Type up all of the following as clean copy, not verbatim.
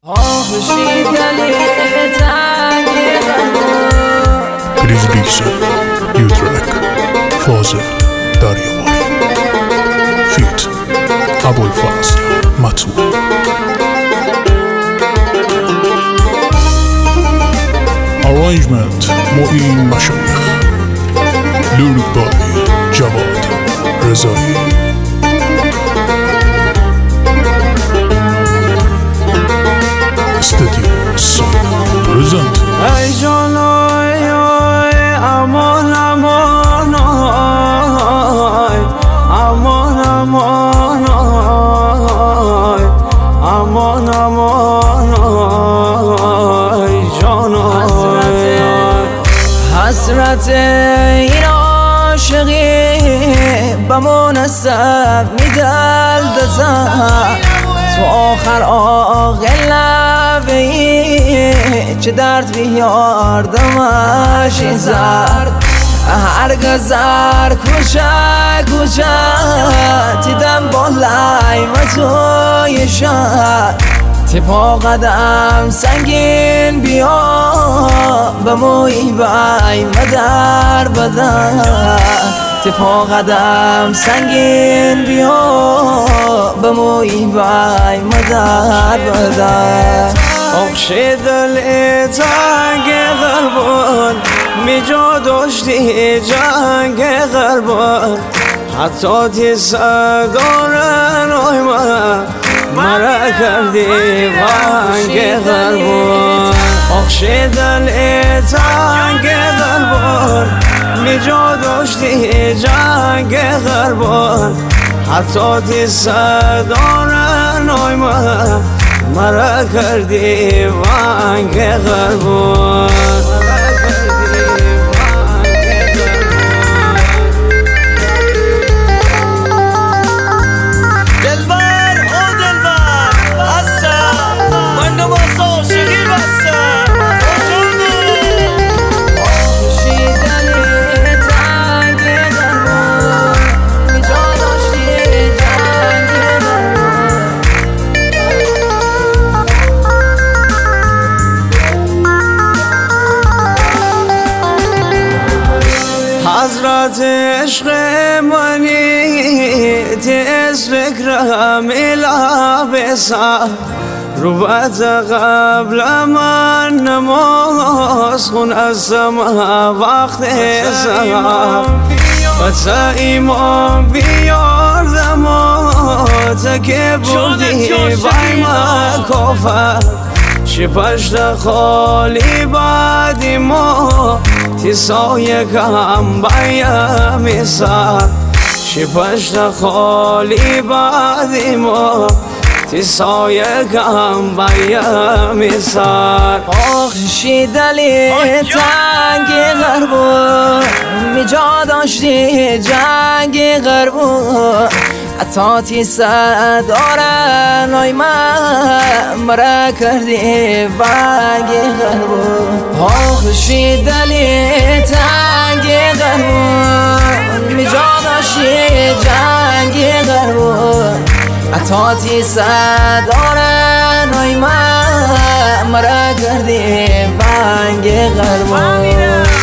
Grizzly new track فاضل دریاماری فیت ابوالفضل متون Arrangement معین مشایخ Lyric by جواد رضایی Studio Sound Present ای جانای امان امان امان امان امان امان جانای حسرت این عاشقی بمون نصب میدل دزن تو آخر آقل نوی چه درد بیاردمش این زرد هر گذر کوچه کوچه دیدم بالای و توی شهر تپا قدم سنگین بیا به موی بای مدر بدن تپا قدم سنگین بیا به موی بای مدر بدن اخش دل تنگ غربان می جا داشتی جنگ غربان حتی تی صدارن آی مرا کردی وانگ غربان اخش دل تنگ غربان می جا داشتی جنگ غربان حتی تی صدارن آی مرا کردی وانگ غربان حضرت عشق منی تیز فکرم لابسا روبت قبل من نماز خون از سما وقت سهر بسا ایمان بیار دمات که بردی بای ما کافر چه پشت خالی بعدی ما تی سایه کم بایم سر چه پشت خالی بعدی ما تی سایه کم بایم سر آخشی دلی تنگی غربون می جا داشتی جنگی غربون اتاتی صدارن آی مرا کردی بانگی غربون آخشی دلی تنگی غربون می جا داشتی جنگی غربون اتاتی صدارن آی مرا کردی بانگی غربون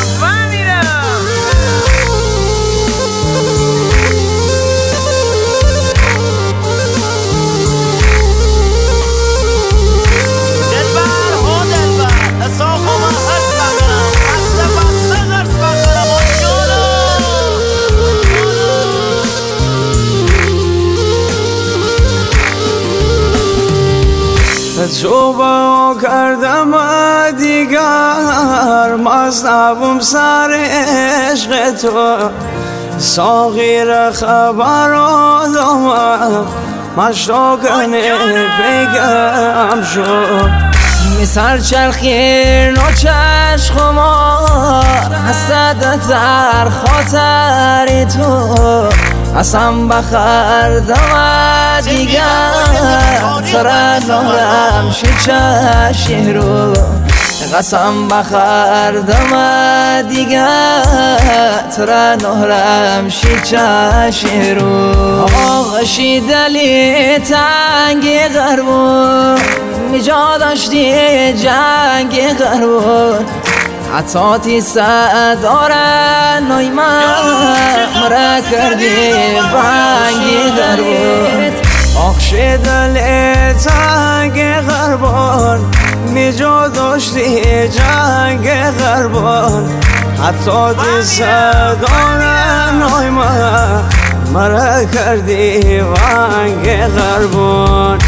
توبه کردم دیگر مصنبم سر عشق تو ساغیر خبر آدم مشتاقن بگم شد می سر چرخی نو چشمار حسدت در خاطر تو حسن بخردم دیگر ترنارم شی چشی رو قسم بخوردم دیگه ترنهرم شی چشی رو آغشی دلی تنگی غربون میجا داشتی جنگی غربون عطاتی دارن مرا کردی بانگی غربون آخشی دلی تنگی غربون میجا داشتی جنگ غربان حتی دارن مرا کردی وانگ غربان